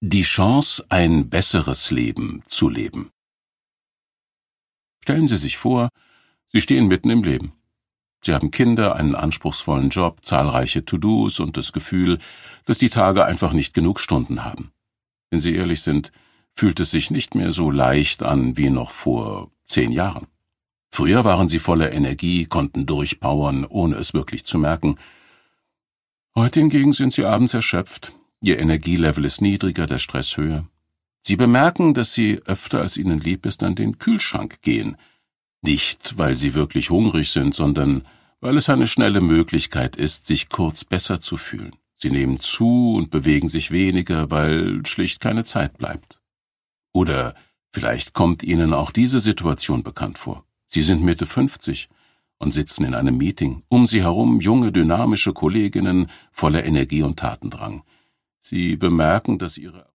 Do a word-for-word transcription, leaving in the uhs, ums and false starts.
Die Chance, ein besseres Leben zu leben. Stellen Sie sich vor, Sie stehen mitten im Leben. Sie haben Kinder, einen anspruchsvollen Job, zahlreiche To-Dos und das Gefühl, dass die Tage einfach nicht genug Stunden haben. Wenn Sie ehrlich sind, fühlt es sich nicht mehr so leicht an wie noch vor zehn Jahren. Früher waren Sie voller Energie, konnten durchpowern, ohne es wirklich zu merken. Heute hingegen sind Sie abends erschöpft. Ihr Energielevel ist niedriger, der Stress höher. Sie bemerken, dass Sie öfter als Ihnen lieb ist an den Kühlschrank gehen. Nicht, weil Sie wirklich hungrig sind, sondern weil es eine schnelle Möglichkeit ist, sich kurz besser zu fühlen. Sie nehmen zu und bewegen sich weniger, weil schlicht keine Zeit bleibt. Oder vielleicht kommt Ihnen auch diese Situation bekannt vor. Sie sind Mitte fünfzig und sitzen in einem Meeting. Um Sie herum junge, dynamische Kolleginnen voller Energie und Tatendrang. Sie bemerken, dass Ihre